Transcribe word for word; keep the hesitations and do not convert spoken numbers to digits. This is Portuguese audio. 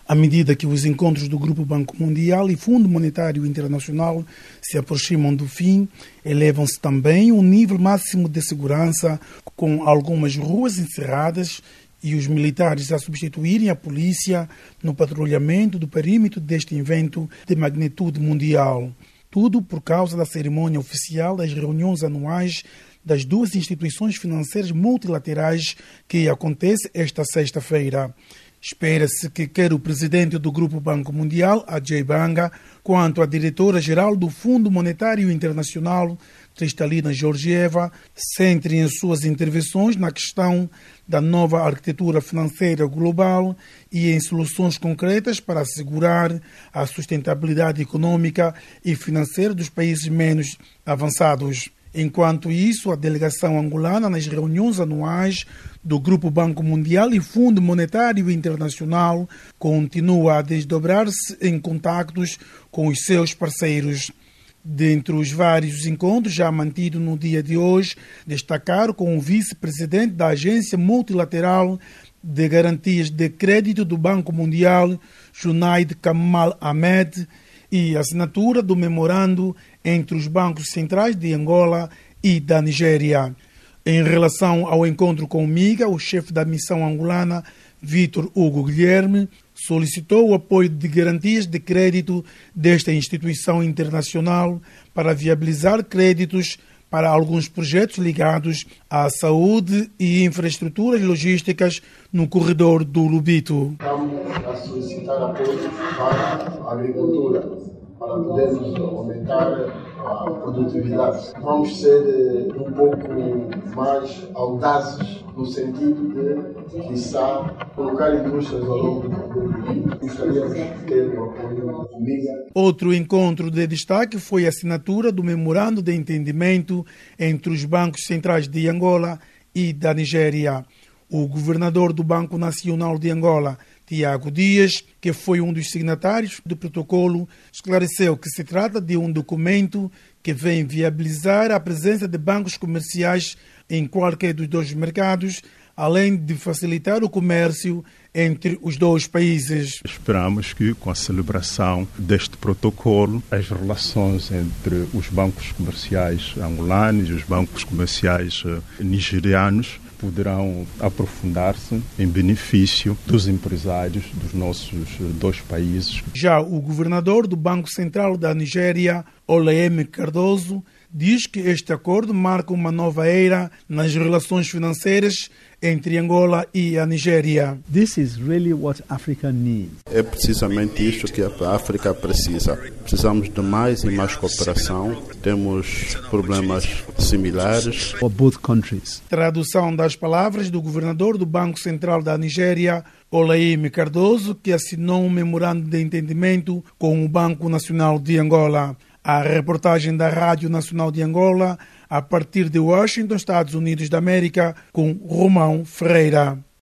À medida que os encontros do Grupo Banco Mundial e Fundo Monetário Internacional se aproximam do fim, elevam-se também o nível máximo de segurança, com algumas ruas encerradas e os militares a substituírem a polícia no patrulhamento do perímetro deste evento de magnitude mundial. Tudo por causa da cerimônia oficial das reuniões anuais das duas instituições financeiras multilaterais que acontece esta sexta-feira. Espera-se que quer o presidente do Grupo Banco Mundial, Ajay Banga, quanto a diretora-geral do Fundo Monetário Internacional, Kristalina Georgieva, centrem as suas intervenções na questão da nova arquitetura financeira global e em soluções concretas para assegurar a sustentabilidade econômica e financeira dos países menos avançados. Enquanto isso, a delegação angolana nas reuniões anuais do Grupo Banco Mundial e Fundo Monetário Internacional continua a desdobrar-se em contactos com os seus parceiros. Dentre os vários encontros já mantidos no dia de hoje, destacaram com o vice-presidente da Agência Multilateral de Garantias de Crédito do Banco Mundial, Junaid Kamal Ahmed, e a assinatura do memorando entre os bancos centrais de Angola e da Nigéria. Em relação ao encontro com o MIGA, o chefe da missão angolana, Vítor Hugo Guilherme, solicitou o apoio de garantias de crédito desta instituição internacional para viabilizar créditos para alguns projetos ligados à saúde e infraestruturas logísticas no corredor do Lubito. Estamos a solicitar apoio para a agricultura, para podermos aumentar a produtividade. Vamos ser um pouco mais audazes no sentido de, quiçá, colocar indústrias ao longo do corredor. Gostaríamos de ter o apoio da MIGA. Outro encontro de destaque foi a assinatura do memorando de entendimento entre os bancos centrais de Angola e da Nigéria. O governador do Banco Nacional de Angola, Tiago Dias, que foi um dos signatários do protocolo, esclareceu que se trata de um documento que vem viabilizar a presença de bancos comerciais em qualquer dos dois mercados, além de facilitar o comércio entre os dois países. Esperamos que, com a celebração deste protocolo, as relações entre os bancos comerciais angolanos e os bancos comerciais nigerianos poderão aprofundar-se em benefício dos empresários dos nossos dois países. Já o governador do Banco Central da Nigéria, Oleyemi Cardoso, diz que este acordo marca uma nova era nas relações financeiras entre Angola e a Nigéria. This is really what Africa needs. É precisamente isto que a África precisa. Precisamos de mais e mais cooperação. Temos problemas similares. For both countries. Tradução das palavras do governador do Banco Central da Nigéria, Oleyemi Cardoso, que assinou um memorando de entendimento com o Banco Nacional de Angola. A reportagem da Rádio Nacional de Angola, a partir de Washington, Estados Unidos da América, com Romão Ferreira.